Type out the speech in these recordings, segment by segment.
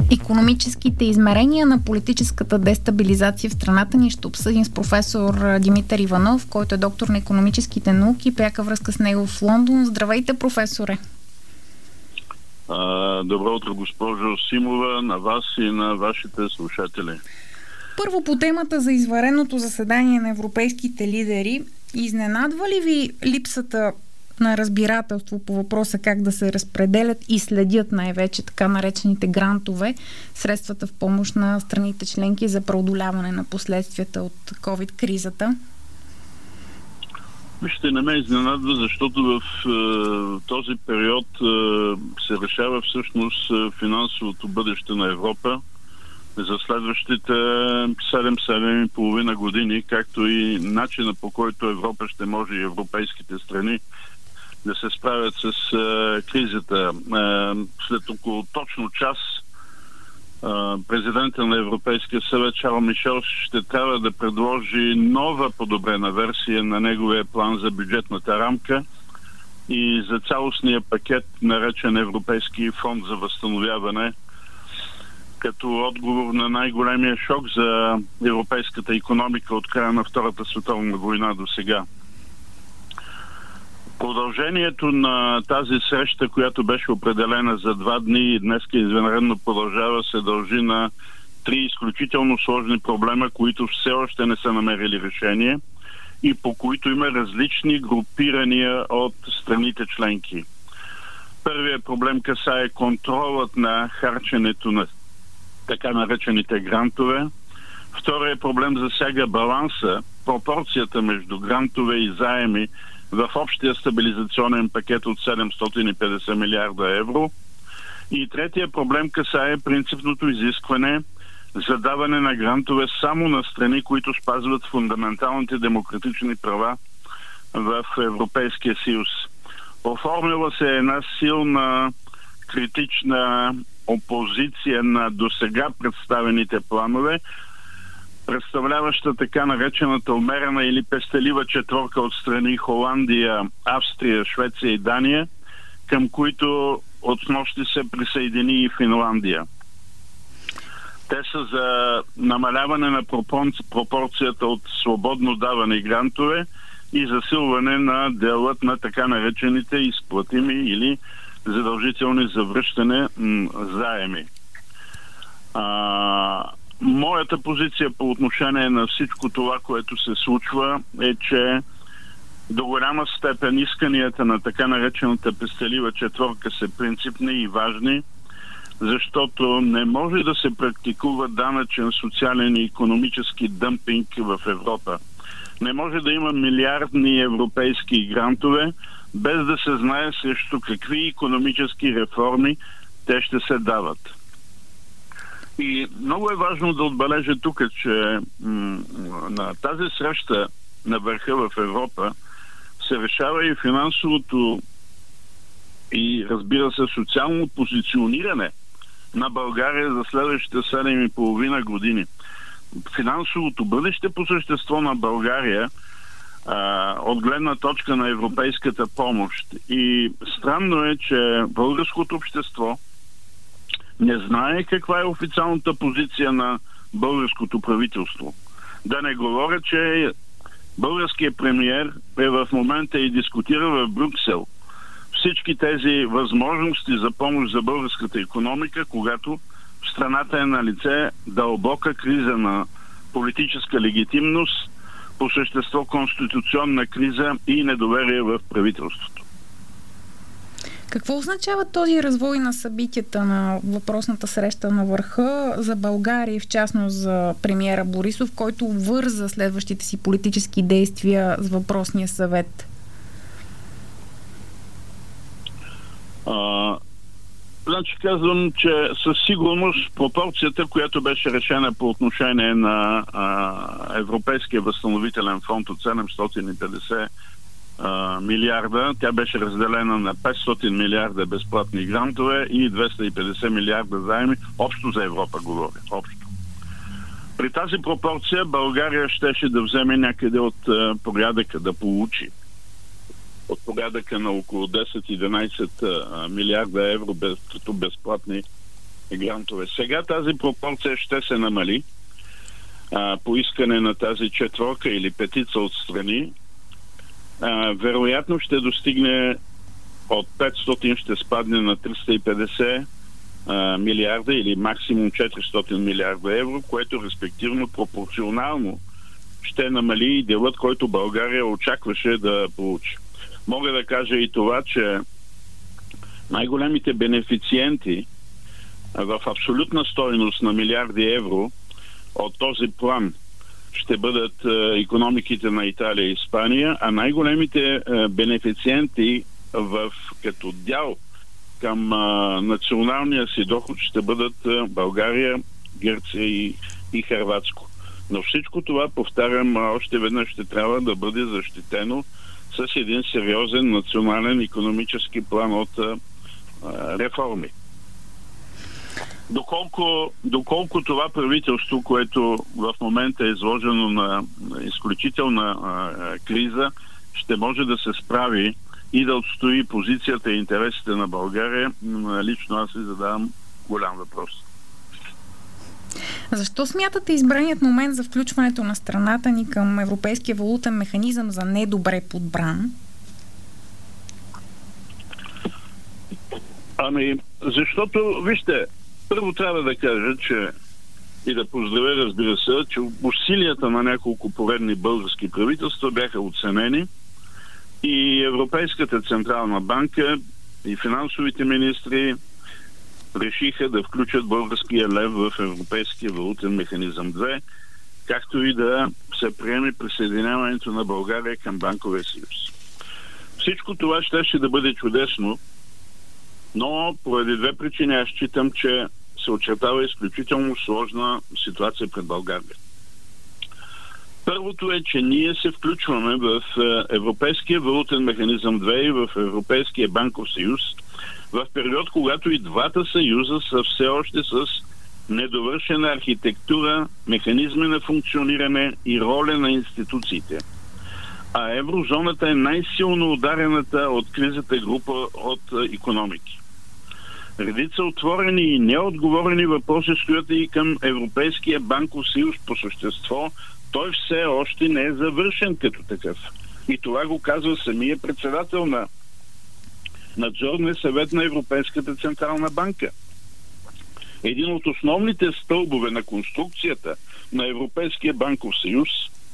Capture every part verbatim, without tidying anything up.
Икономическите измерения на политическата дестабилизация в страната ни ще обсъдим с професор Димитър Иванов, който е доктор на икономическите науки. Пряка връзка с него в Лондон. Здравейте, професоре! Добро утро, госпожо Симова, на вас и на вашите слушатели. Първо по темата за извънредното заседание на европейските лидери. Изненадва ли ви липсата на разбирателство по въпроса как да се разпределят и следят най-вече така наречените грантове, средствата в помощ на страните членки за преодоляване на последствията от COVID-кризата? Вижте, не ме изненадва, защото в е, този период е, се решава всъщност финансовото бъдеще на Европа за следващите седем-седем и половина години, както и начина, по който Европа ще може и европейските страни да се справят с е, кризата. Е, след около точно час е, президента на Европейския съвет Шарл Мишел ще трябва да предложи нова подобрена версия на неговия план за бюджетната рамка и за цялостния пакет, наречен Европейски фонд за възстановяване, като отговор на най-големия шок за европейската икономика от края на Втората световна война до сега. Продължението на тази среща, която беше определена за два дни и днес извънредно продължава, се дължи на три изключително сложни проблема, които все още не са намерили решение и по които има различни групирания от страните членки. Първият проблем касае контролът на харченето на така наречените грантове. Вторият проблем засяга баланса, пропорцията между грантове и заеми в общия стабилизационен пакет от седемстотин и петдесет милиарда евро. И третия проблем касае принципното изискване за даване на грантове само на страни, които спазват фундаменталните демократични права в Европейския съюз. Оформила се една силна критична опозиция на досега представените планове, представляваща така наречената умерена или пестелива четворка от страни Холандия, Австрия, Швеция и Дания, към които от снощи се присъедини и Финландия. Те са за намаляване на пропорцията от свободно даване грантове и засилване на делът на така наречените изплатими или задължителни за връщане м- заеми. А, моята позиция по отношение на всичко това, което се случва, е, че до голяма степен исканията на така наречената пестелива четворка са принципни и важни, защото не може да се практикува данъчен, социален и икономически дъмпинг в Европа. Не може да има милиардни европейски грантове, без да се знае срещу какви икономически реформи те ще се дават. И много е важно да отбележа тук, че м- на тази среща на върха в Европа се решава и финансовото и, разбира се, социално позициониране на България за следващите седем и половина години. Финансовото бъдеще по същество на България а, от гледна точка на европейската помощ. И странно е, че българското общество не знае каква е официалната позиция на българското правителство. Да не говоря, че българският премиер е в момента и дискутира в Брюксел всички тези възможности за помощ за българската икономика, когато в страната е на лице дълбока криза на политическа легитимност, по същество конституционна криза и недоверие в правителството. Какво означава този развой на събитията на въпросната среща на върха за България и в частност за премиера Борисов, който върза следващите си политически действия с въпросния съвет? А, значи казвам, че със сигурност пропорцията, която беше решена по отношение на а, Европейския възстановителен фонд от седемстотин и петдесет а, милиарда, тя беше разделена на петстотин милиарда безплатни грантове и двеста и петдесет милиарда заеми, общо за Европа говоря, общо. При тази пропорция България щеше да вземе някъде от а, порядъка, да получи от порядъка на около десет-единайсет милиарда евро без, като безплатни грантове. Сега тази пропорция ще се намали а, по искане на тази четворка или петица от страни. А, вероятно ще достигне от петстотин, ще спадне на триста и петдесет а, милиарда или максимум четиристотин милиарда евро, което респективно пропорционално ще намали и делът, който България очакваше да получи. Мога да кажа и това, че най-големите бенефициенти в абсолютна стойност на милиарди евро от този план ще бъдат икономиките на Италия и Испания, а най-големите бенефициенти в, като дял към а, националния си доход ще бъдат а, България, Гърция и, и Хърватско. Но всичко това, повтарям, още веднъж ще трябва да бъде защитено с един сериозен национален икономически план от а, а, реформи. Доколко, доколко това правителство, което в момента е изложено на изключителна а, криза, ще може да се справи и да отстои позицията и интересите на България, лично аз си задавам голям въпрос. Защо смятате избраният момент за включването на страната ни към Европейския валутен механизъм за недобре подбран? Ами, защото, вижте, първо трябва да кажа, че и да поздравя, разбира се, че усилията на няколко поредни български правителства бяха оценени и Европейската централна банка и финансовите министри решиха да включат българския лев в Европейския валутен механизъм две, както и да се приеме присъединяването на България към Банковия съюз. Всичко това щеше да бъде чудесно, но поради две причини аз считам, че се очертава изключително сложна ситуация пред България. Първото е, че ние се включваме в Европейския валутен механизъм две и в Европейския банков съюз в период, когато и двата съюза са все още с недовършена архитектура, механизми на функциониране и роля на институциите. А еврозоната е най-силно ударената от кризата група от икономики. Редица отворени и неотговорени въпроси стоят и към Европейския банков съюз по същество. Той все още не е завършен като такъв. И това го казва самия председател на надзорния съвет на Европейската централна банка. Един от основните стълбове на конструкцията на Европейския банков съюз,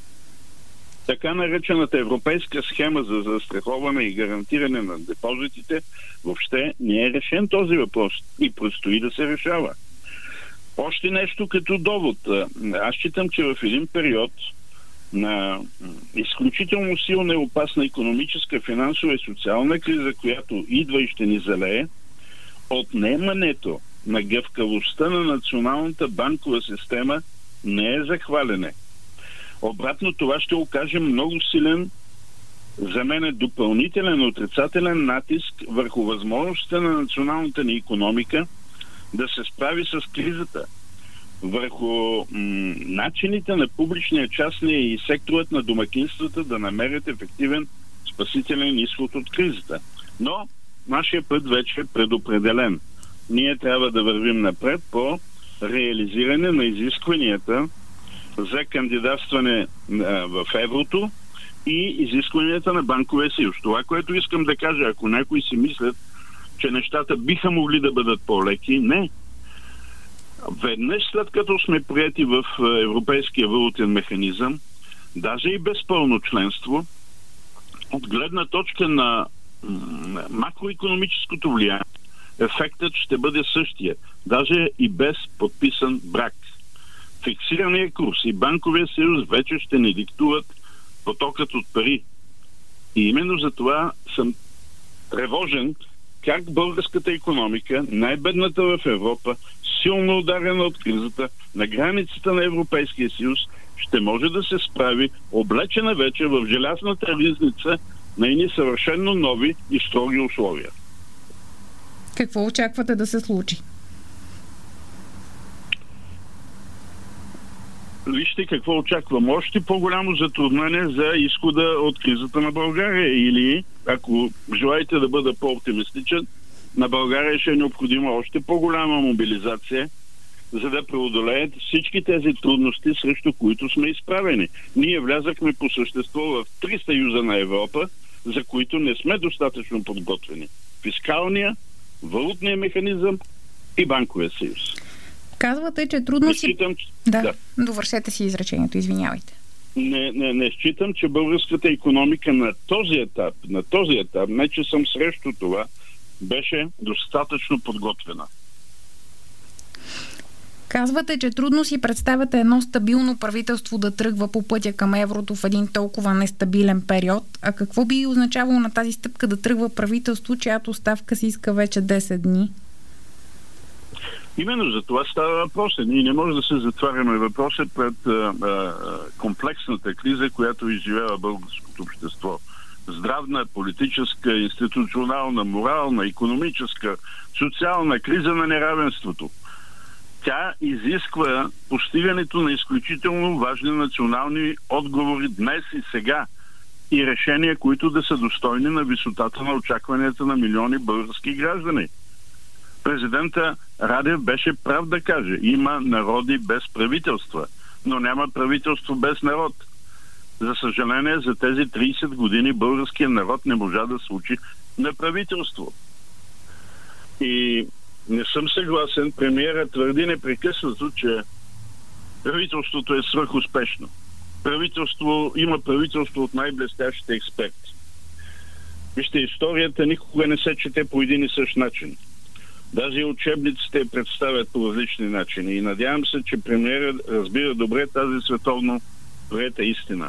така наречената европейска схема за застраховане и гарантиране на депозитите, въобще не е решен този въпрос и предстои да се решава. Още нещо като довод. Аз считам, че в един период на изключително силна и опасна икономическа, финансова и социална криза, която идва и ще ни залее, отнемането на гъвкавостта на националната банкова система не е за хвалене. Обратно, това ще окаже много силен, за мен е допълнителен отрицателен натиск върху възможността на националната ни икономика да се справи с кризата, върху м- начините на публичния, частния и секторът на домакинствата да намерят ефективен спасителен изход от кризата. Но нашия път вече е предопределен. Ние трябва да вървим напред по реализиране на изискванията за кандидатстване а, в еврото и изискванията на Банковия съюз. Това, което искам да кажа, ако някои си мислят, че нещата биха могли да бъдат по-леки, не. Веднъж след като сме прияти в Европейския валутен механизъм, даже и без пълно членство, от гледна точка на макроикономическото влияние, ефектът ще бъде същия, даже и без подписан брак. Фиксирания курс и Банковия съюз вече ще ни диктуват потокът от пари. И именно за това съм тревожен как българската икономика, най-бедната в Европа, силно ударена от кризата, на границата на Европейския съюз, ще може да се справи, облечена вече в желязната ризница на едни съвършено нови и строги условия. Какво очаквате да се случи? Вижте какво очаквам. Още по-голямо затруднение за изхода от кризата на България. Или, ако желаете да бъда по-оптимистичен, на България ще е необходима още по-голяма мобилизация, за да преодолеят всички тези трудности, срещу които сме изправени. Ние влязахме по същество в три съюза на Европа, за които не сме достатъчно подготвени. Фискалния, валутния механизъм и банковия съюз. Казвате, че трудно си... Считам, да, да, довършете си изречението, извинявайте. Не, не, не считам, че българската икономика на този етап, на този етап, не че съм срещу това, беше достатъчно подготвена. Казвате, че трудно си представяте едно стабилно правителство да тръгва по пътя към еврото в един толкова нестабилен период. А какво би означавало на тази стъпка да тръгва правителство, чиято ставка се иска вече десет дни? Именно за това става въпрос. Ние не можем да се затваряме въпроса пред а, а, комплексната криза, която изживява българското общество. Здравна, политическа, институционална, морална, икономическа, социална криза на неравенството. Тя изисква постигането на изключително важни национални отговори днес и сега и решения, които да са достойни на висотата на очакванията на милиони български граждани. Президента Радев беше прав да каже: има народи без правителства, но няма правителство без народ. За съжаление, за тези трийсет години българският народ не можа да се учи на правителство. И не съм съгласен. Премиерът твърди непрекъснато, че правителството е свръхуспешно. Правителство, има правителство от най-блестящите експерти. Вижте, историята никога не се чете по един и същ начин. Даже учебниците представят по различни начини. И надявам се, че премиерът разбира добре тази световно приета истина.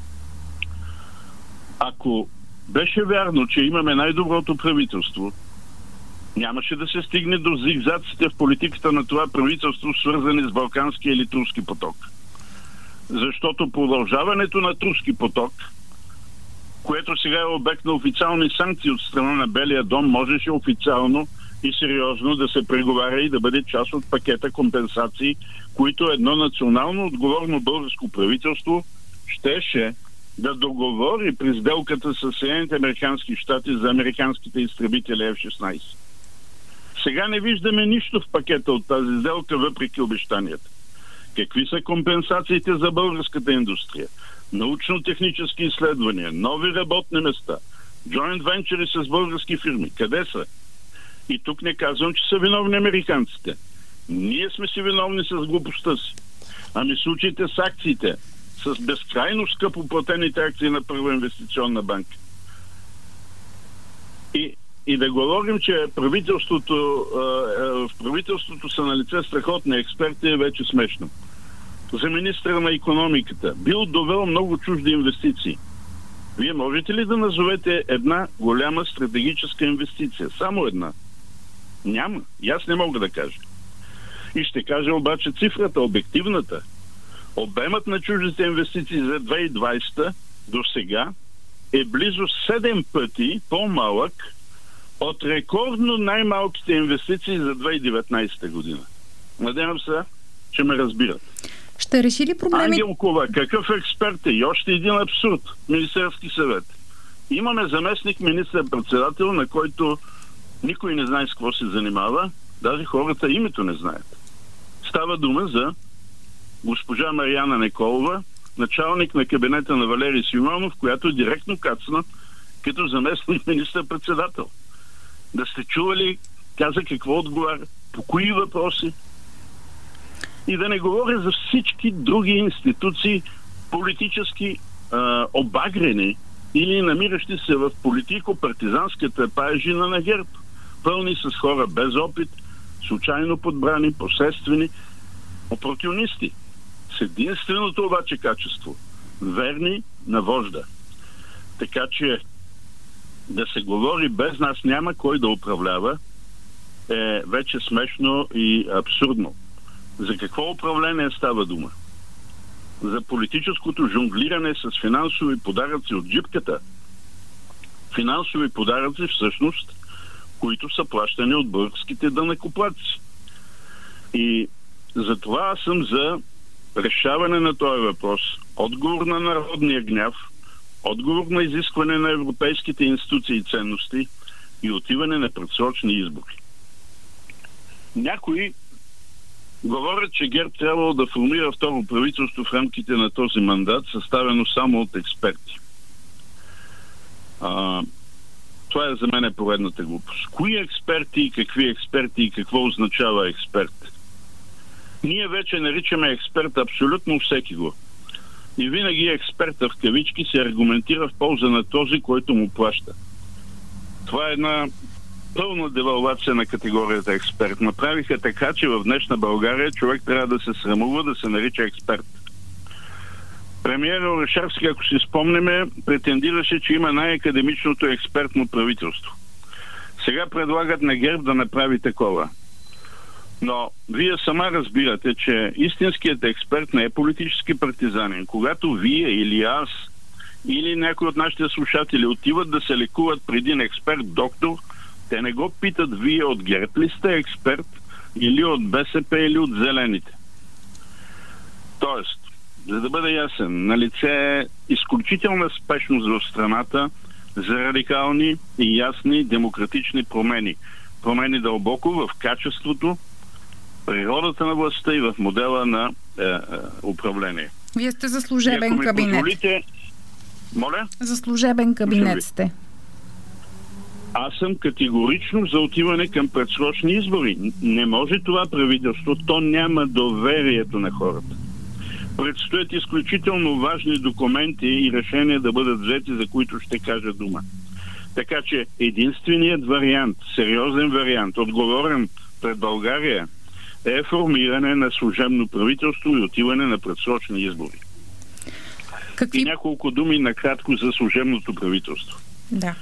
Ако беше вярно, че имаме най-доброто правителство, нямаше да се стигне до зигзаците в политиката на това правителство, свързани с Балканския или Турски поток. Защото продължаването на Турски поток, което сега е обект на официални санкции от страна на Белия дом, можеше официално и сериозно да се преговаря и да бъде част от пакета компенсации, които едно национално отговорно българско правителство щеше да договори при сделката с Съединените американски щати за американските изтребители Еф шестнайсет. Сега не виждаме нищо в пакета от тази сделка, въпреки обещанията. Какви са компенсациите за българската индустрия? Научно-технически изследвания, нови работни места, joint venture с български фирми. Къде са? И тук не казвам, че са виновни американците. Ние сме си виновни с глупостта си. Ами случаите с акциите, с безкрайно скъпо платените акции на Първа инвестиционна банка. И, и да говорим, че правителството, в правителството са налице страхотни експерти, е вече смешно. За министра на икономиката бил довел много чужди инвестиции. Вие можете ли да назовете една голяма стратегическа инвестиция? Само една. Няма. И аз не мога да кажа. И ще кажа обаче цифрата, обективната. Обемът на чуждите инвестиции за две хиляди и двадесета до сега е близо седем пъти по-малък от рекордно най-малките инвестиции за две хиляди и деветнадесета година. Надявам се, че ме разбират. Ще реши ли проблеми? Ангел Кова, какъв експерт е? И още един абсурд. Министерски съвет. Имаме заместник министър-председател, на който никой не знае с какво се занимава. Даже хората името не знаят. Става дума за госпожа Марияна Николова, началник на кабинета на Валерий Симеонов, която директно кацна като заместник министър-председател. Да сте чували, каза какво отговаря, по кои въпроси. И да не говоря за всички други институции, политически а, обагрени или намиращи се в политико-партизанската паежина на ГЕРБ, пълни с хора без опит, случайно подбрани, посредствени, опортунисти. С единственото обаче качество – верни на вожда. Така че да се говори без нас няма кой да управлява е вече смешно и абсурдно. За какво управление става дума? За политическото жонглиране с финансови подаръци от джипката. Финансови подаръци всъщност, които са плащани от българските данъкоплатци. И затова аз съм за решаване на този въпрос. Отговор на народния гняв, отговор на изискване на европейските институции и ценности, и отиване на предсрочни избори. Някои говорят, че ГЕРБ трябвало да формира второ правителство в рамките на този мандат, съставено само от експерти. А, това е за мен е поредната глупост. Кои експерти и какви експерти и какво означава експерт? Ние вече наричаме експерт абсолютно всеки го. И винаги експерта в кавички се аргументира в полза на този, който му плаща. Това е една пълна девалвация на категорията експерт. Направиха така, че в днешна България човек трябва да се срамува да се нарича експерт. Премиер Орешарски, ако си спомнеме, претендираше, че има най-академичното експертно правителство. Сега предлагат на ГЕРБ да направи такова. Но вие сама разбирате, че истинският експерт не е политически партизанин. Когато вие или аз, или някой от нашите слушатели отиват да се лекуват при един експерт-доктор, те не го питат вие от ГЕРБ ли сте експерт, или от БСП, или от Зелените. Тоест, за да бъде ясен, налице е изключителна спешност в страната за радикални и ясни демократични промени. Промени дълбоко в качеството, природата на властта и в модела на е, е, управление. Вие сте за служебен кабинет. Позволите... Моля? За служебен кабинет сте. Аз съм категорично за отиване към предсрочни избори. Не може това правителство, то няма доверието на хората. Предстоят изключително важни документи и решения да бъдат взети, за които ще кажа дума. Така че единственият вариант, сериозен вариант, отговорен пред България, е формиране на служебно правителство и отиване на предсрочни избори. Какви... И няколко думи накратко за служебното правителство. Да.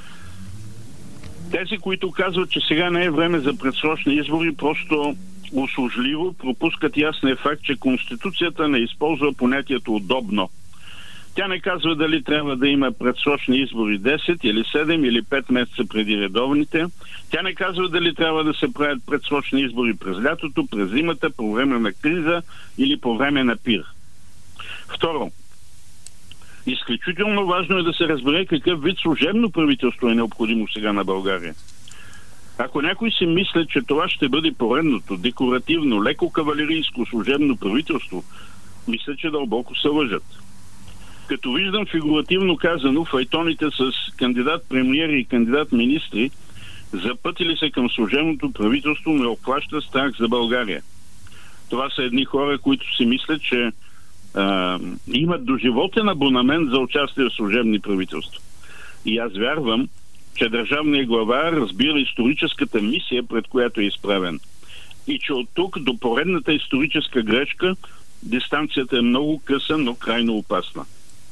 Тези, които казват, че сега не е време за предсрочни избори, просто услужливо пропускат ясния факт, че Конституцията не използва понятието удобно. Тя не казва дали трябва да има предсрочни избори десет или седем или пет месеца преди редовните. Тя не казва дали трябва да се правят предсрочни избори през лятото, през зимата, по време на криза или по време на пир. Второ, изключително важно е да се разбере какъв вид служебно правителство е необходимо сега на България. Ако някой си мисля, че това ще бъде поредното, декоративно, леко кавалерийско служебно правителство, мисля, че дълбоко се лъжат. Като виждам фигуративно казано файтоните с кандидат-премиери и кандидат-министри, запътили се към служебното правителство, ме оплаща страх за България. Това са едни хора, които си мислят, че а, имат доживотен абонамент за участие в служебни правителства. И аз вярвам, че държавният глава разбира историческата мисия, пред която е изправен. И че от тук до поредната историческа грешка дистанцията е много къса, но крайно опасна.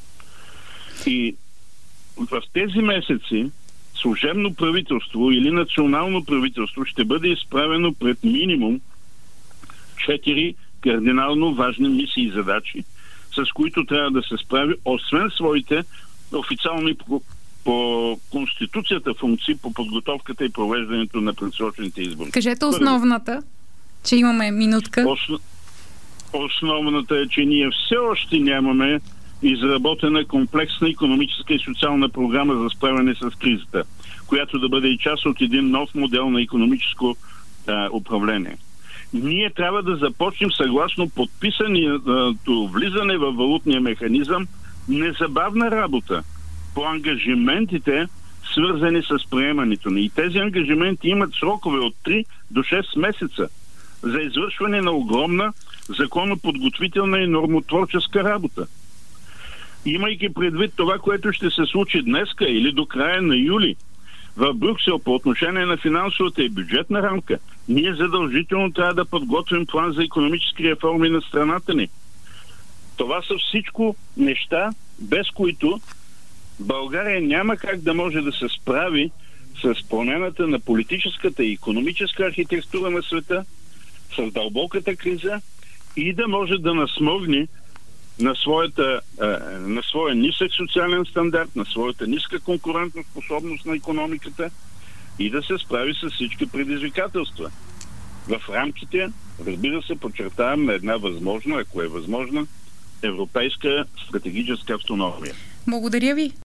И в тези месеци служебно правителство или национално правителство ще бъде изправено пред минимум четири кардинално важни мисии и задачи, с които трябва да се справи, освен своите официални по, по Конституцията функции по подготовката и провеждането на предсрочните избори. Кажете основната, че имаме минутка. Ос, основната е, че ние все още нямаме изработена комплексна икономическа и социална програма за справяне с кризата, която да бъде и част от един нов модел на икономическо а, управление. Ние трябва да започнем съгласно подписаното влизане във валутния механизъм незабавна работа по ангажиментите, свързани с приемането ни. И тези ангажименти имат срокове от три до шест месеца за извършване на огромна законоподготвителна и нормотворческа работа. Имайки предвид това, което ще се случи днеска или до края на юли в Брюксел по отношение на финансовата и бюджетна рамка, ние задължително трябва да подготвим план за икономически реформи на страната ни. Това са всичко неща, без които България няма как да може да се справи с промяната на политическата и икономическа архитектура на света, с дълбоката криза и да може да насмогне на, своята, на своя нисък социален стандарт, на своята ниска конкурентна способност на икономиката и да се справи с всички предизвикателства. В рамките, разбира се, подчертавам на една възможна, ако е възможна, европейска стратегическа автономия. Благодаря ви.